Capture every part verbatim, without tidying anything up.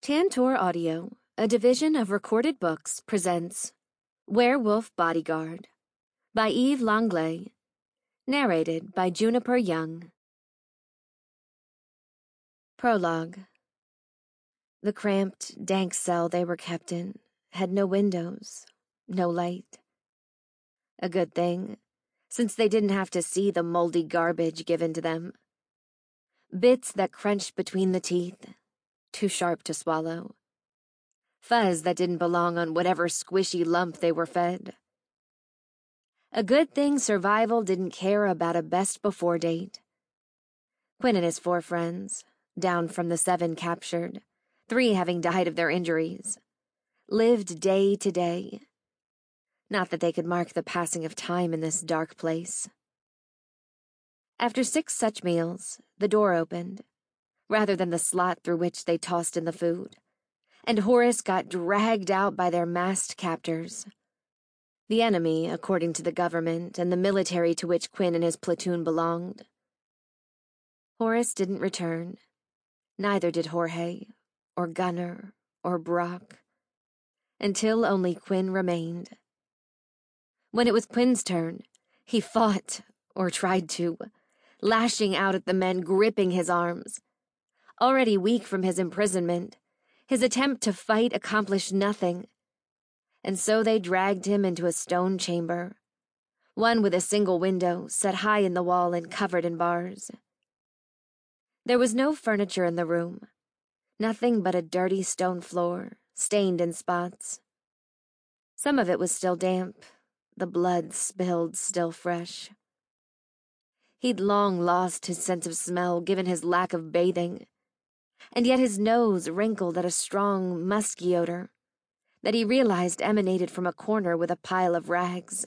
Tantor Audio, a division of Recorded Books, presents Werewolf Bodyguard by Eve Langlais, narrated by Juniper Young. Prologue. The cramped, dank cell they were kept in had no windows, no light. A good thing, since they didn't have to see the moldy garbage given to them. Bits that crunched between the teeth, too sharp to swallow. Fuzz that didn't belong on whatever squishy lump they were fed. A good thing survival didn't care about a best before date. Quinn and his four friends, down from the seven captured, three having died of their injuries, lived day to day. Not that they could mark the passing of time in this dark place. After six such meals, the door opened, rather than the slot through which they tossed in the food, and Horace got dragged out by their masked captors. The enemy, according to the government and the military to which Quinn and his platoon belonged. Horace didn't return. Neither did Jorge, or Gunnar, or Brock, until only Quinn remained. When it was Quinn's turn, he fought, or tried to, lashing out at the men gripping his arms. Already weak from his imprisonment, his attempt to fight accomplished nothing, and so they dragged him into a stone chamber, one with a single window set high in the wall and covered in bars. There was no furniture in the room, nothing but a dirty stone floor, stained in spots. Some of it was still damp, the blood spilled still fresh. He'd long lost his sense of smell given his lack of bathing, and yet his nose wrinkled at a strong, musky odor that he realized emanated from a corner with a pile of rags.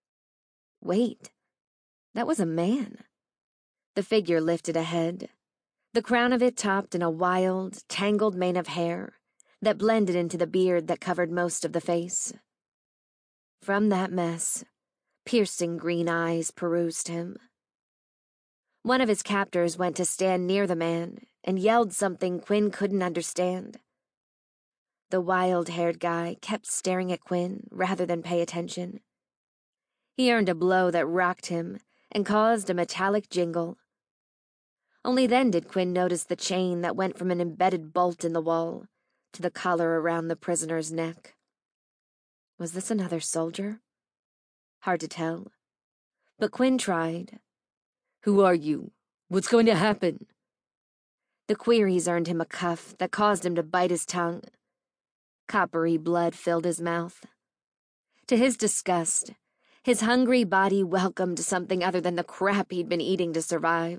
Wait, that was a man. The figure lifted a head, the crown of it topped in a wild, tangled mane of hair that blended into the beard that covered most of the face. From that mess, piercing green eyes perused him. One of his captors went to stand near the man and yelled something Quinn couldn't understand. The wild-haired guy kept staring at Quinn rather than pay attention. He earned a blow that rocked him and caused a metallic jingle. Only then did Quinn notice the chain that went from an embedded bolt in the wall to the collar around the prisoner's neck. Was this another soldier? Hard to tell. But Quinn tried. "Who are you? What's going to happen?" The queries earned him a cuff that caused him to bite his tongue. Coppery blood filled his mouth. To his disgust, his hungry body welcomed something other than the crap he'd been eating to survive.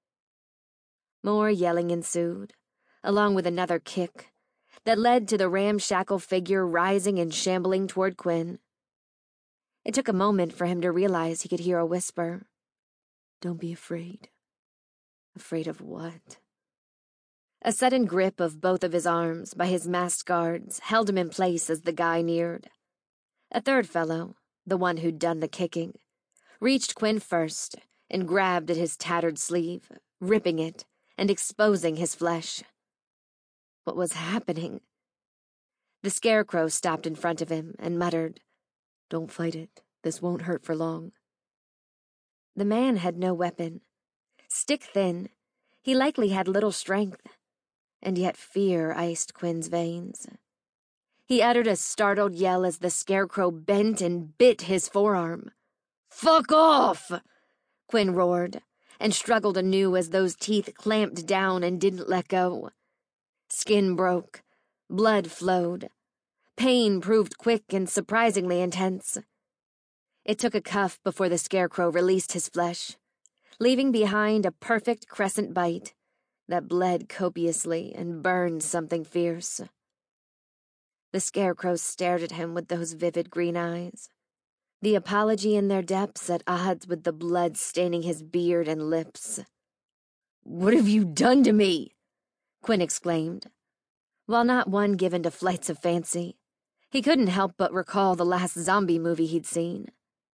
More yelling ensued, along with another kick that led to the ramshackle figure rising and shambling toward Quinn. It took a moment for him to realize he could hear a whisper. "Don't be afraid." Afraid of what? A sudden grip of both of his arms by his masked guards held him in place as the guy neared. A third fellow, the one who'd done the kicking, reached Quinn first and grabbed at his tattered sleeve, ripping it and exposing his flesh. What was happening? The Scarecrow stopped in front of him and muttered, "Don't fight it. This won't hurt for long." The man had no weapon. Stick-thin, he likely had little strength, and yet fear iced Quinn's veins. He uttered a startled yell as the Scarecrow bent and bit his forearm. "Fuck off!" Quinn roared, and struggled anew as those teeth clamped down and didn't let go. Skin broke, blood flowed. Pain proved quick and surprisingly intense. It took a cuff before the Scarecrow released his flesh, leaving behind a perfect crescent bite that bled copiously and burned something fierce. The Scarecrow stared at him with those vivid green eyes, the apology in their depths at odds with the blood staining his beard and lips. "What have you done to me?" Quinn exclaimed. While not one given to flights of fancy, he couldn't help but recall the last zombie movie he'd seen.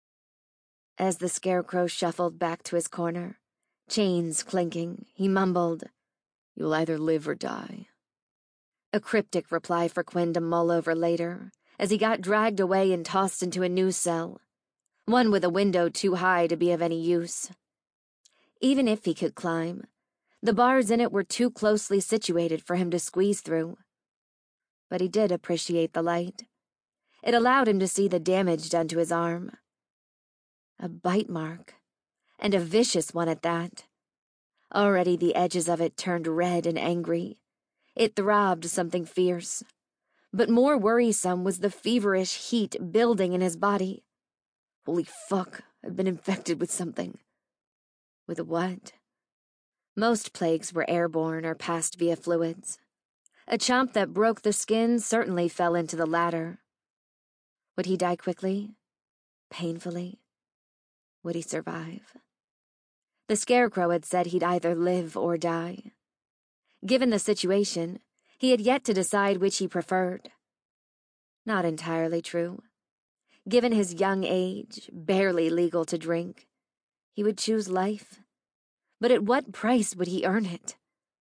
As the Scarecrow shuffled back to his corner, chains clinking, he mumbled, "You'll either live or die." A cryptic reply for Quinn to mull over later, as he got dragged away and tossed into a new cell, one with a window too high to be of any use. Even if he could climb, the bars in it were too closely situated for him to squeeze through. But he did appreciate the light. It allowed him to see the damage done to his arm. A bite mark, and a vicious one at that. Already the edges of it turned red and angry. It throbbed something fierce. But more worrisome was the feverish heat building in his body. Holy fuck, I've been infected with something. With what? Most plagues were airborne or passed via fluids. A chomp that broke the skin certainly fell into the latter. Would he die quickly? Painfully? Would he survive? The Scarecrow had said he'd either live or die. Given the situation, he had yet to decide which he preferred. Not entirely true. Given his young age, barely legal to drink, he would choose life. But at what price would he earn it?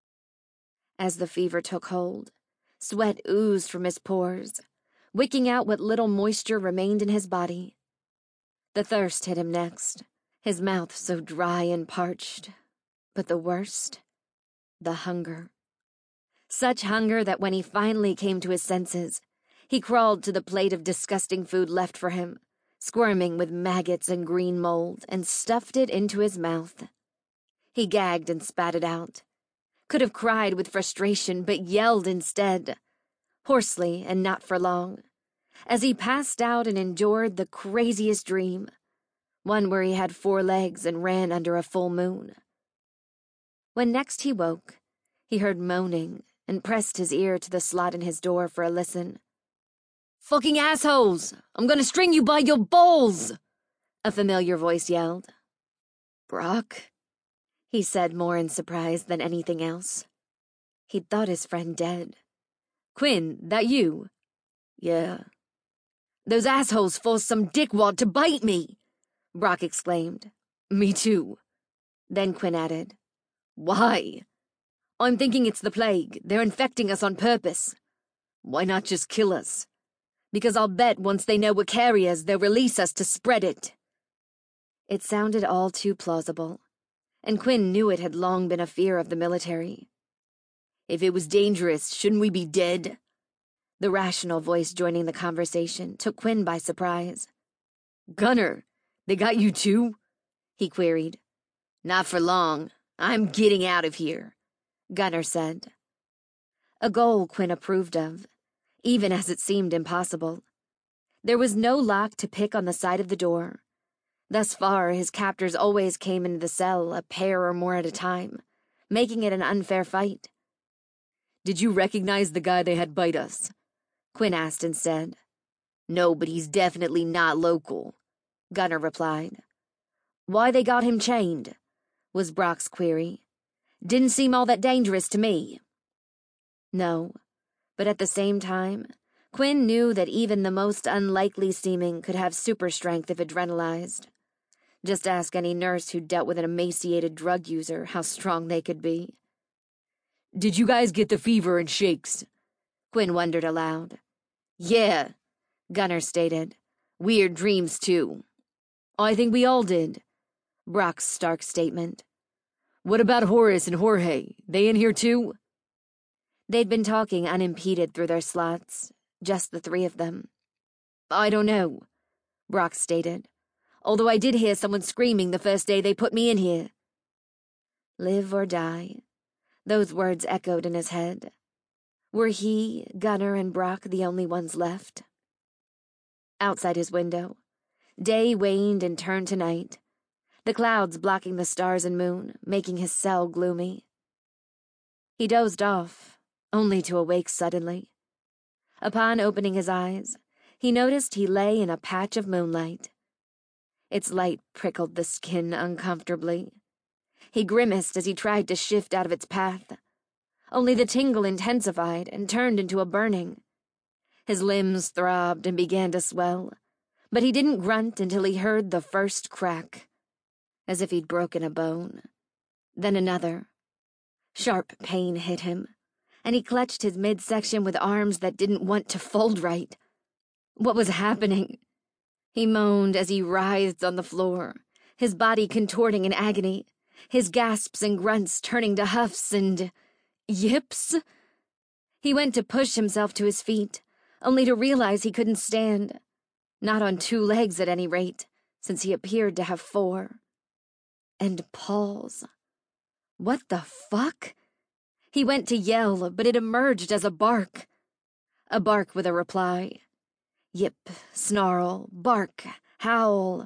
As the fever took hold, sweat oozed from his pores, wicking out what little moisture remained in his body. The thirst hit him next, his mouth so dry and parched. But the worst? The hunger. Such hunger that when he finally came to his senses, he crawled to the plate of disgusting food left for him, squirming with maggots and green mold, and stuffed it into his mouth. He gagged and spat it out. Could have cried with frustration, but yelled instead, hoarsely and not for long, as he passed out and endured the craziest dream, one where he had four legs and ran under a full moon. When next he woke, he heard moaning and pressed his ear to the slot in his door for a listen. "Fucking assholes! I'm gonna string you by your balls!" a familiar voice yelled. "Brock?" he said, more in surprise than anything else. He'd thought his friend dead. "Quinn, that you?" "Yeah." "Those assholes forced some dickwad to bite me!" Brock exclaimed. "Me too." Then Quinn added, "Why?" "I'm thinking it's the plague. They're infecting us on purpose." "Why not just kill us?" "Because I'll bet once they know we're carriers, they'll release us to spread it." It sounded all too plausible, and Quinn knew it had long been a fear of the military. "If it was dangerous, shouldn't we be dead?" The rational voice joining the conversation took Quinn by surprise. "Gunner, they got you too?" he queried. "Not for long. I'm getting out of here," Gunner said. A goal Quinn approved of, even as it seemed impossible. There was no lock to pick on the side of the door. Thus far, his captors always came into the cell a pair or more at a time, making it an unfair fight. "Did you recognize the guy they had bite us?" Quinn asked instead. "No, but he's definitely not local," Gunner replied. "Why they got him chained?" was Brock's query. "Didn't seem all that dangerous to me." No, but at the same time, Quinn knew that even the most unlikely seeming could have super strength if adrenalized. Just ask any nurse who dealt with an emaciated drug user how strong they could be. "Did you guys get the fever and shakes?" Quinn wondered aloud. "Yeah," Gunner stated. "Weird dreams, too." "I think we all did," Brock's stark statement. "What about Horace and Jorge? They in here, too?" They'd been talking unimpeded through their slots, just the three of them. "I don't know," Brock stated, "although I did hear someone screaming the first day they put me in here." Live or die, those words echoed in his head. Were he, Gunner, and Brock the only ones left? Outside his window, day waned and turned to night, the clouds blocking the stars and moon, making his cell gloomy. He dozed off, only to awake suddenly. Upon opening his eyes, he noticed he lay in a patch of moonlight. Its light prickled the skin uncomfortably. He grimaced as he tried to shift out of its path. Only the tingle intensified and turned into a burning. His limbs throbbed and began to swell, but he didn't grunt until he heard the first crack, as if he'd broken a bone. Then another. Sharp pain hit him, and he clutched his midsection with arms that didn't want to fold right. What was happening? He moaned as he writhed on the floor, his body contorting in agony, his gasps and grunts turning to huffs and yips. He went to push himself to his feet, only to realize he couldn't stand. Not on two legs at any rate, since he appeared to have four. And paws. What the fuck? He went to yell, but it emerged as a bark. A bark with a reply. Yip, snarl, bark, howl.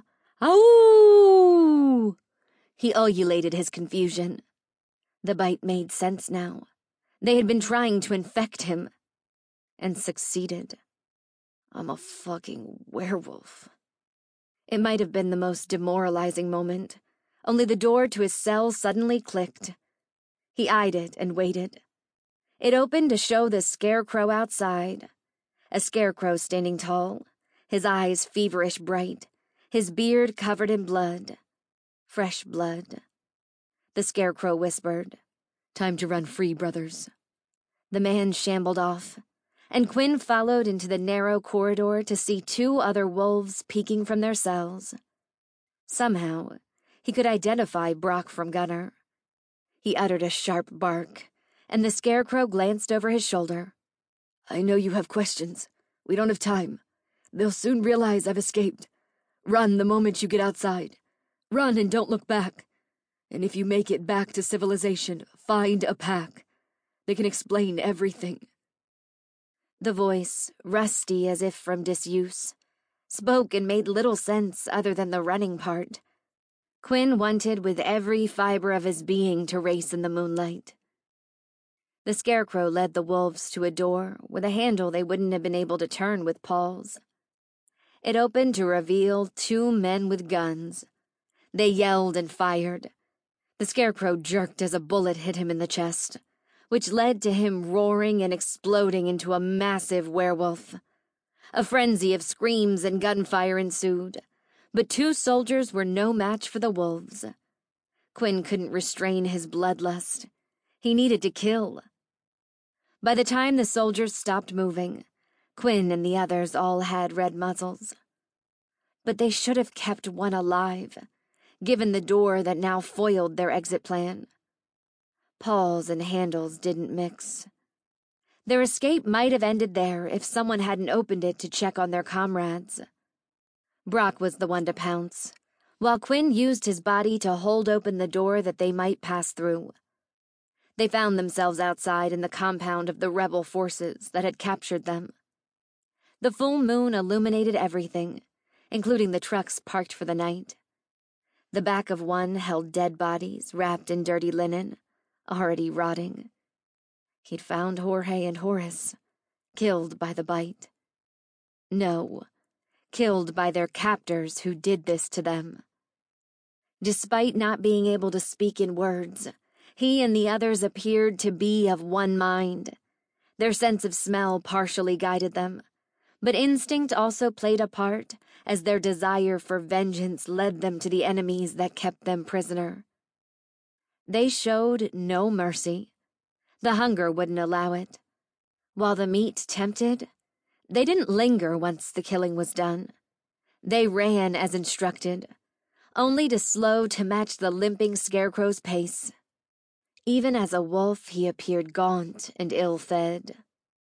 Ow! He ululated his confusion. The bite made sense now. They had been trying to infect him. And succeeded. I'm a fucking werewolf. It might have been the most demoralizing moment, only the door to his cell suddenly clicked. He eyed it and waited. It opened to show the scarecrow outside. A scarecrow standing tall, his eyes feverish bright, his beard covered in blood. Fresh blood. The scarecrow whispered, "Time to run free, brothers." The man shambled off, and Quinn followed into the narrow corridor to see two other wolves peeking from their cells. Somehow, he could identify Brock from Gunner. He uttered a sharp bark, and the scarecrow glanced over his shoulder. "I know you have questions. We don't have time. They'll soon realize I've escaped. Run the moment you get outside. Run and don't look back. And if you make it back to civilization, find a pack. They can explain everything." The voice, rusty as if from disuse, spoke and made little sense other than the running part. Quinn wanted with every fiber of his being to race in the moonlight. The scarecrow led the wolves to a door with a handle they wouldn't have been able to turn with paws. It opened to reveal two men with guns. They yelled and fired. The scarecrow jerked as a bullet hit him in the chest, which led to him roaring and exploding into a massive werewolf. A frenzy of screams and gunfire ensued, but two soldiers were no match for the wolves. Quinn couldn't restrain his bloodlust. He needed to kill. By the time the soldiers stopped moving, Quinn and the others all had red muzzles. But they should have kept one alive, given the door that now foiled their exit plan. Paws and handles didn't mix. Their escape might have ended there if someone hadn't opened it to check on their comrades. Brock was the one to pounce, while Quinn used his body to hold open the door that they might pass through. They found themselves outside in the compound of the rebel forces that had captured them. The full moon illuminated everything, including the trucks parked for the night. The back of one held dead bodies wrapped in dirty linen, already rotting. He'd found Jorge and Horace, killed by the bite. No, killed by their captors who did this to them. Despite not being able to speak in words, he and the others appeared to be of one mind. Their sense of smell partially guided them, but instinct also played a part as their desire for vengeance led them to the enemies that kept them prisoner. They showed no mercy. The hunger wouldn't allow it. While the meat tempted, they didn't linger once the killing was done. They ran as instructed, only to slow to match the limping scarecrow's pace. Even as a wolf, he appeared gaunt and ill-fed.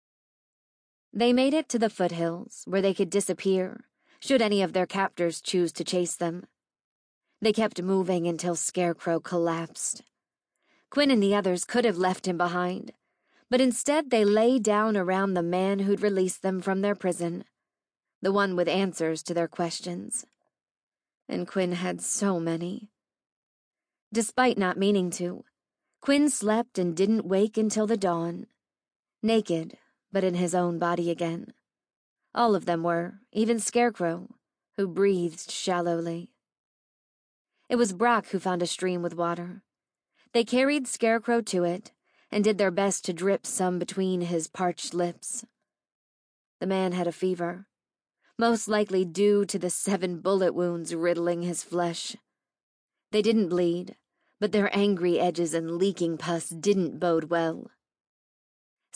They made it to the foothills, where they could disappear, should any of their captors choose to chase them. They kept moving until Scarecrow collapsed. Quinn and the others could have left him behind, but instead they lay down around the man who'd released them from their prison, the one with answers to their questions. And Quinn had so many. Despite not meaning to, Quinn slept and didn't wake until the dawn, naked, but in his own body again. All of them were, even Scarecrow, who breathed shallowly. It was Brock who found a stream with water. They carried Scarecrow to it and did their best to drip some between his parched lips. The man had a fever, most likely due to the seven bullet wounds riddling his flesh. They didn't bleed, but their angry edges and leaking pus didn't bode well.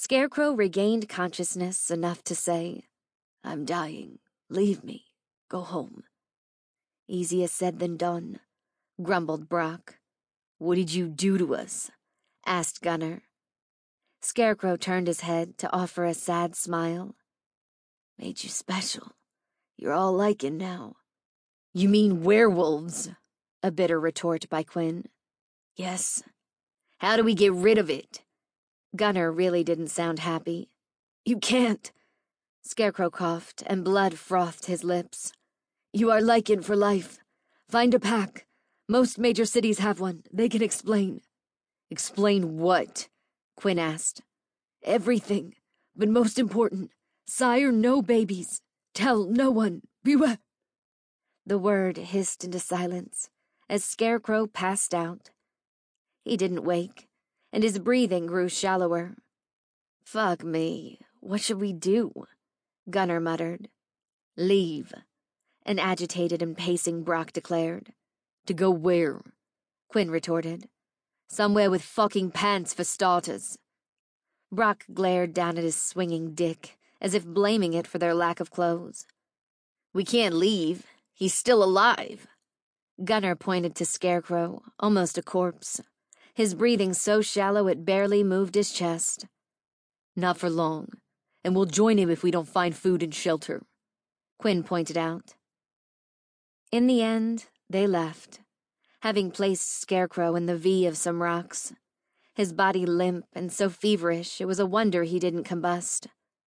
Scarecrow regained consciousness enough to say, "I'm dying. Leave me. Go home." "Easier said than done," grumbled Brock. "What did you do to us?" asked Gunner. Scarecrow turned his head to offer a sad smile. "Made you special. You're all Lycan now." "You mean werewolves?" a bitter retort by Quinn. "Yes." "How do we get rid of it?" Gunner really didn't sound happy. "You can't." Scarecrow coughed, and blood frothed his lips. "You are Lycan for life. Find a pack. Most major cities have one. They can explain." "Explain what?" Quinn asked. "Everything. But most important, sire no babies. Tell no one. Beware." The word hissed into silence as Scarecrow passed out. He didn't wake, and his breathing grew shallower. "Fuck me. What should we do?" Gunner muttered. "Leave," an agitated and pacing Brock declared. "To go where?" Quinn retorted. "Somewhere with fucking pants for starters." Brock glared down at his swinging dick, as if blaming it for their lack of clothes. "We can't leave. He's still alive." Gunner pointed to Scarecrow, almost a corpse, his breathing so shallow it barely moved his chest. "Not for long, and we'll join him if we don't find food and shelter," Quinn pointed out. In the end, they left, having placed Scarecrow in the V of some rocks, his body limp and so feverish it was a wonder he didn't combust.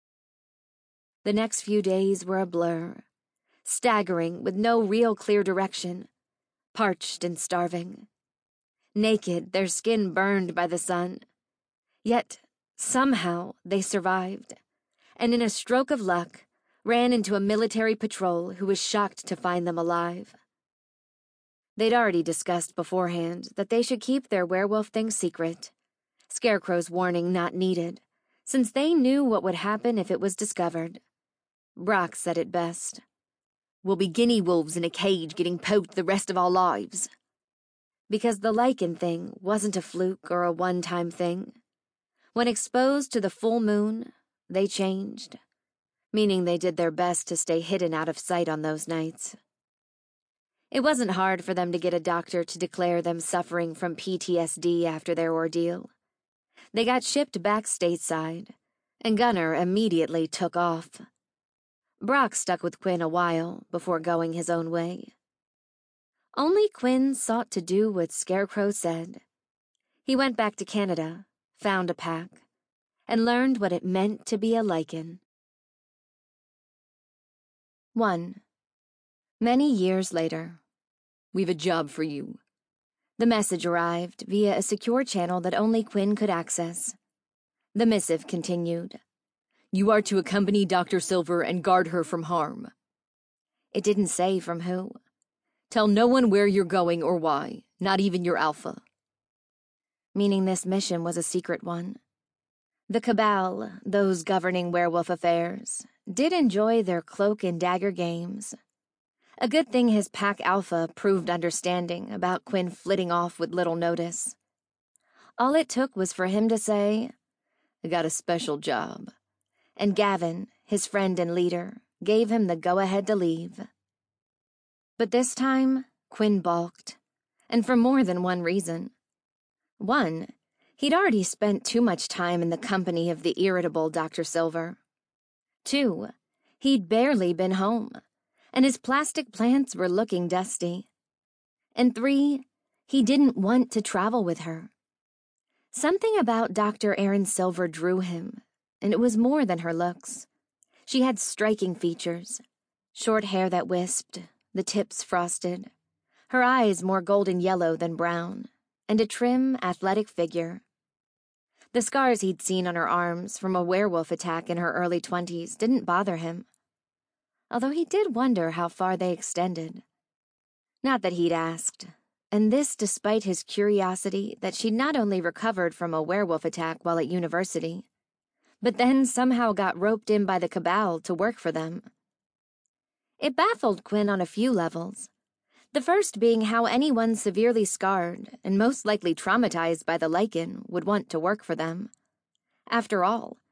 The next few days were a blur, staggering with no real clear direction, parched and starving. Naked, their skin burned by the sun. Yet, somehow, they survived, and in a stroke of luck, ran into a military patrol who was shocked to find them alive. They'd already discussed beforehand that they should keep their werewolf thing secret, Scarecrow's warning not needed, since they knew what would happen if it was discovered. Brock said it best. "We'll be guinea wolves in a cage getting poked the rest of our lives." Because the Lycan thing wasn't a fluke or a one-time thing. When exposed to the full moon, they changed, meaning they did their best to stay hidden out of sight on those nights. It wasn't hard for them to get a doctor to declare them suffering from P T S D after their ordeal. They got shipped back stateside, and Gunner immediately took off. Brock stuck with Quinn a while before going his own way. Only Quinn sought to do what Scarecrow said. He went back to Canada, found a pack, and learned what it meant to be a Lycan. One. Many years later. "We've a job for you." The message arrived via a secure channel that only Quinn could access. The missive continued. "You are to accompany Doctor Silver and guard her from harm." It didn't say from who. "Tell no one where you're going or why, not even your alpha." Meaning this mission was a secret one. The Cabal, those governing werewolf affairs, did enjoy their cloak and dagger games. A good thing his pack alpha proved understanding about Quinn flitting off with little notice. All it took was for him to say, "I got a special job," and Gavin, his friend and leader, gave him the go-ahead to leave. But this time, Quinn balked, and for more than one reason. One, he'd already spent too much time in the company of the irritable Doctor Silver. Two, he'd barely been home, and his plastic plants were looking dusty. And three, he didn't want to travel with her. Something about Doctor Erin Silver drew him, and it was more than her looks. She had striking features, short hair that wisped, the tips frosted, her eyes more golden yellow than brown, and a trim, athletic figure. The scars he'd seen on her arms from a werewolf attack in her early twenties didn't bother him, although he did wonder how far they extended. Not that he'd asked, and this despite his curiosity that she'd not only recovered from a werewolf attack while at university, but then somehow got roped in by the Cabal to work for them. It baffled Quinn on a few levels, the first being how anyone severely scarred and most likely traumatized by the Lycan would want to work for them. After all,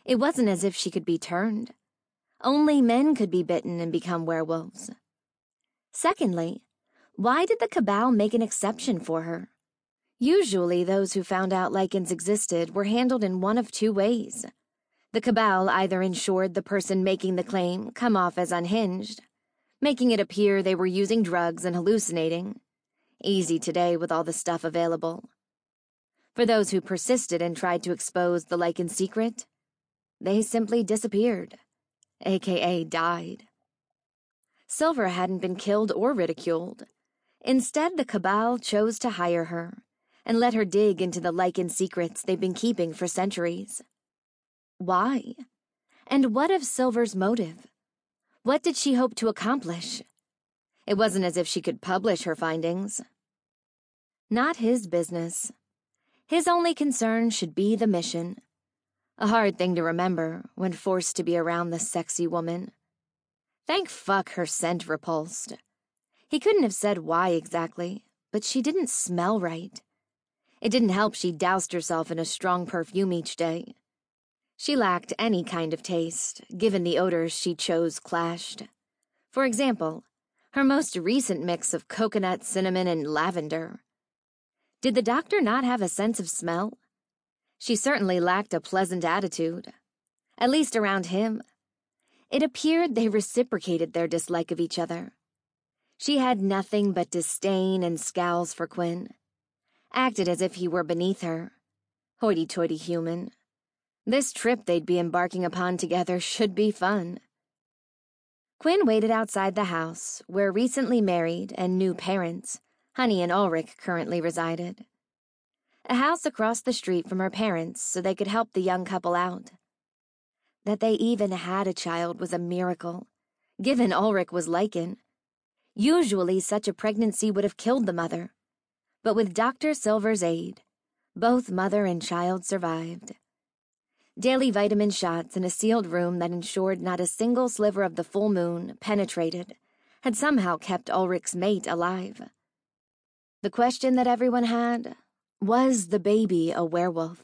It wasn't as if she could be turned. Only men could be bitten and become werewolves. Secondly, why did the Cabal make an exception for her? Usually those who found out lichens existed were handled in one of two ways. The Cabal either ensured the person making the claim come off as unhinged, making it appear they were using drugs and hallucinating. Easy today with all the stuff available. For those who persisted and tried to expose the lichen secret, they simply disappeared, aka died. Silver hadn't been killed or ridiculed. Instead, the Cabal chose to hire her and let her dig into the lichen secrets they've been keeping for centuries. Why? And what of Silver's motive? What did she hope to accomplish? It wasn't as if she could publish her findings. Not his business. His only concern should be the mission. A hard thing to remember when forced to be around the sexy woman. Thank fuck her scent repulsed. He couldn't have said why exactly, but she didn't smell right. It didn't help she doused herself in a strong perfume each day. She lacked any kind of taste, given the odors she chose clashed. For example, her most recent mix of coconut, cinnamon, and lavender. Did the doctor not have a sense of smell? She certainly lacked a pleasant attitude, at least around him. It appeared they reciprocated their dislike of each other. She had nothing but disdain and scowls for Quinn. Acted as if he were beneath her. Hoity-toity human. This trip they'd be embarking upon together should be fun. Quinn waited outside the house, where recently married and new parents, Honey and Ulrich, currently resided. A house across the street from her parents so they could help the young couple out. That they even had a child was a miracle, given Ulrich was lichen. Usually such a pregnancy would have killed the mother, but with Doctor Silver's aid, both mother and child survived. Daily vitamin shots in a sealed room that ensured not a single sliver of the full moon penetrated had somehow kept Ulrich's mate alive. The question that everyone had, was the baby a werewolf?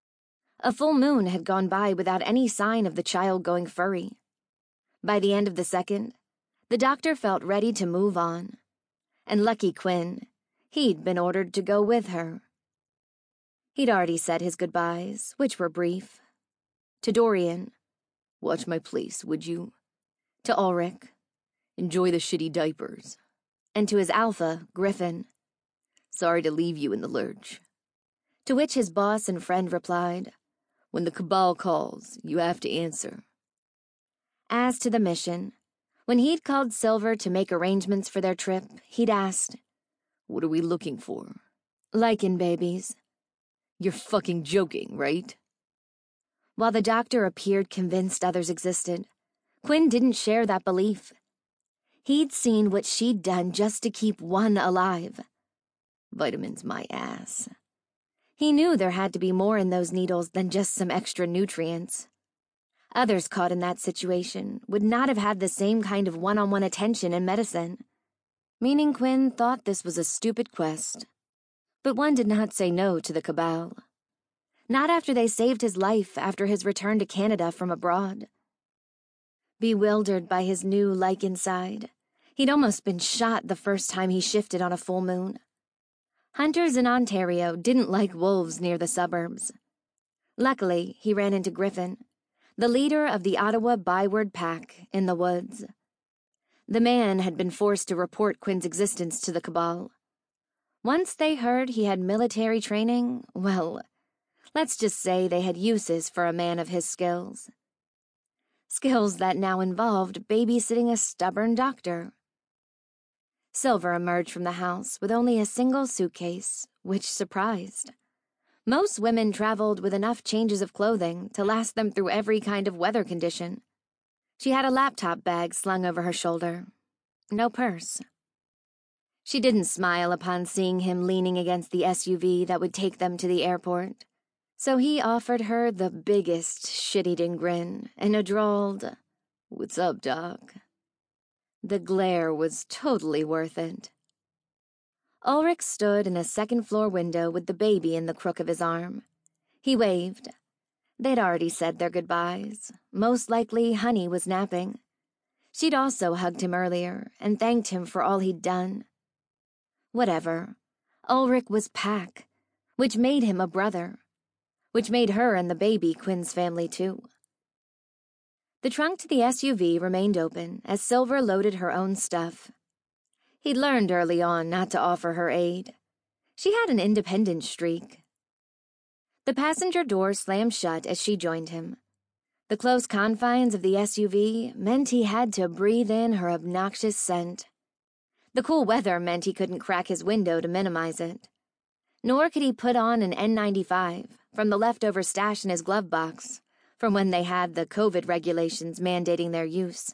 A full moon had gone by without any sign of the child going furry. By the end of the second, the doctor felt ready to move on. And lucky Quinn, he'd been ordered to go with her. He'd already said his goodbyes, which were brief. To Dorian, watch my place, would you? To Ulrich, enjoy the shitty diapers. And to his alpha, Griffin, sorry to leave you in the lurch. To which his boss and friend replied, when the Cabal calls, you have to answer. As to the mission, when he'd called Silver to make arrangements for their trip, he'd asked, what are we looking for? Lichen babies. You're fucking joking, right? While the doctor appeared convinced others existed, Quinn didn't share that belief. He'd seen what she'd done just to keep one alive. Vitamins my ass. He knew there had to be more in those needles than just some extra nutrients. Others caught in that situation would not have had the same kind of one-on-one attention in medicine. Meaning Quinn thought this was a stupid quest. But one did not say no to the Cabal. Not after they saved his life after his return to Canada from abroad. Bewildered by his new lichen side, he'd almost been shot the first time he shifted on a full moon. Hunters in Ontario didn't like wolves near the suburbs. Luckily, he ran into Griffin, the leader of the Ottawa Byward Pack, in the woods. The man had been forced to report Quinn's existence to the Cabal. Once they heard he had military training, well, let's just say they had uses for a man of his skills. Skills that now involved babysitting a stubborn doctor. Silver emerged from the house with only a single suitcase, which surprised. Most women traveled with enough changes of clothing to last them through every kind of weather condition. She had a laptop bag slung over her shoulder. No purse. She didn't smile upon seeing him leaning against the S U V that would take them to the airport, so he offered her the biggest shit-eating grin and a drawled, "What's up, Doc?" The glare was totally worth it. Ulrich stood in a second-floor window with the baby in the crook of his arm. He waved. They'd already said their goodbyes. Most likely, Honey was napping. She'd also hugged him earlier and thanked him for all he'd done. Whatever. Ulrich was Pack, which made him a brother, which made her and the baby Quinn's family too. The trunk to the S U V remained open as Silver loaded her own stuff. He'd learned early on not to offer her aid. She had an independent streak. The passenger door slammed shut as she joined him. The close confines of the S U V meant he had to breathe in her obnoxious scent. The cool weather meant he couldn't crack his window to minimize it. Nor could he put on an N ninety-five from the leftover stash in his glove box from when they had the COVID regulations mandating their use.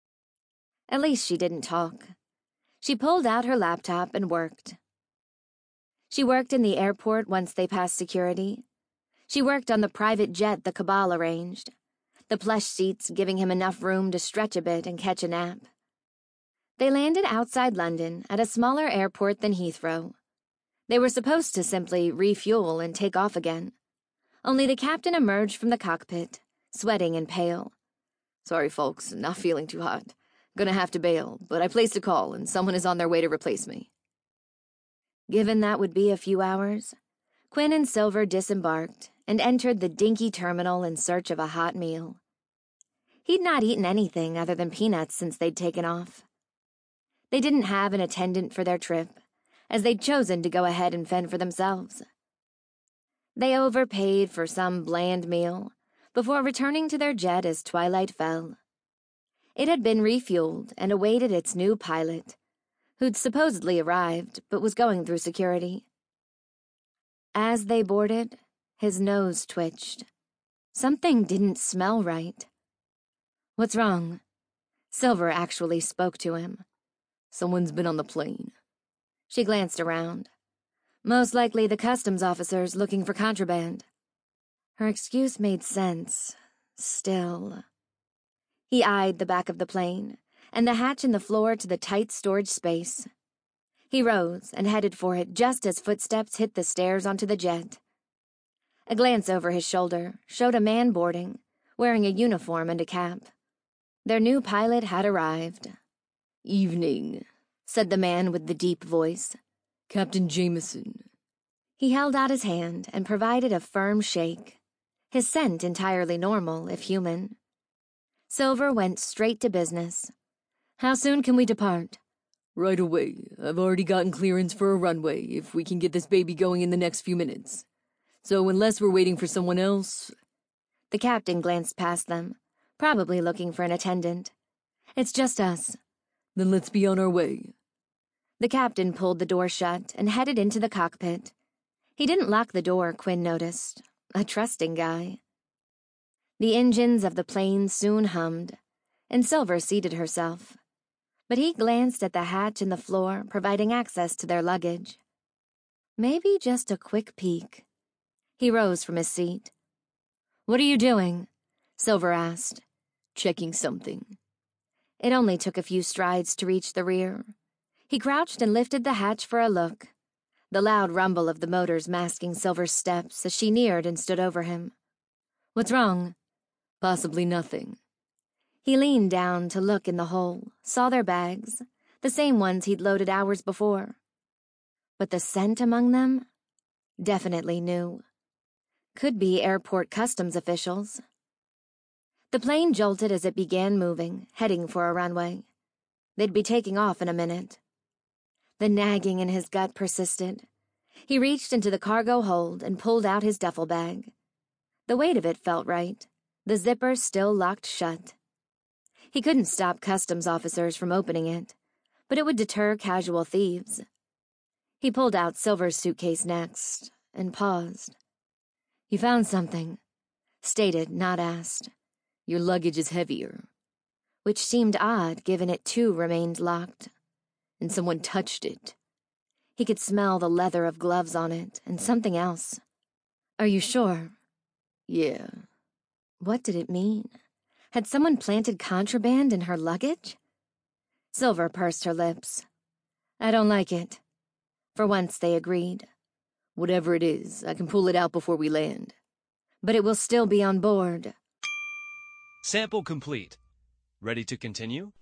At least she didn't talk. She pulled out her laptop and worked. She worked in the airport once they passed security. She worked on the private jet the Cabal arranged, the plush seats giving him enough room to stretch a bit and catch a nap. They landed outside London at a smaller airport than Heathrow. They were supposed to simply refuel and take off again. Only the captain emerged from the cockpit, sweating and pale. "Sorry, folks, not feeling too hot. Gonna have to bail, but I placed a call and someone is on their way to replace me." Given that would be a few hours, Quinn and Silver disembarked and entered the dinky terminal in search of a hot meal. He'd not eaten anything other than peanuts since they'd taken off. They didn't have an attendant for their trip, as they'd chosen to go ahead and fend for themselves. They overpaid for some bland meal before returning to their jet as twilight fell. It had been refueled and awaited its new pilot, who'd supposedly arrived but was going through security. As they boarded, his nose twitched. Something didn't smell right. "What's wrong?" Silver actually spoke to him. "Someone's been on the plane." She glanced around. Most likely the customs officers looking for contraband. Her excuse made sense. Still. He eyed the back of the plane and the hatch in the floor to the tight storage space. He rose and headed for it just as footsteps hit the stairs onto the jet. A glance over his shoulder showed a man boarding, wearing a uniform and a cap. Their new pilot had arrived. "Evening," said the man with the deep voice. "Captain Jameson." He held out his hand and provided a firm shake, his scent entirely normal, if human. Silver went straight to business. "How soon can we depart?" "Right away. I've already gotten clearance for a runway if we can get this baby going in the next few minutes. So unless we're waiting for someone else..." The captain glanced past them, probably looking for an attendant. "It's just us." "Then let's be on our way." The captain pulled the door shut and headed into the cockpit. He didn't lock the door, Quinn noticed. A trusting guy. The engines of the plane soon hummed, and Silver seated herself. But he glanced at the hatch in the floor, providing access to their luggage. Maybe just a quick peek. He rose from his seat. "What are you doing?" Silver asked. "Checking something." It only took a few strides to reach the rear. He crouched and lifted the hatch for a look, the loud rumble of the motors masking Silver's steps as she neared and stood over him. "What's wrong?" "Possibly nothing." He leaned down to look in the hole, saw their bags, the same ones he'd loaded hours before. But the scent among them? Definitely new. Could be airport customs officials. The plane jolted as it began moving, heading for a runway. They'd be taking off in a minute. The nagging in his gut persisted. He reached into the cargo hold and pulled out his duffel bag. The weight of it felt right, the zipper still locked shut. He couldn't stop customs officers from opening it, but it would deter casual thieves. He pulled out Silver's suitcase next, and paused. "You found something," stated, not asked. "Your luggage is heavier." Which seemed odd, given it too remained locked. "And someone touched it." He could smell the leather of gloves on it, and something else. "Are you sure?" "Yeah." What did it mean? Had someone planted contraband in her luggage? Silver pursed her lips. "I don't like it." For once they agreed. "Whatever it is, I can pull it out before we land." But it will still be on board. Sample complete. Ready to continue?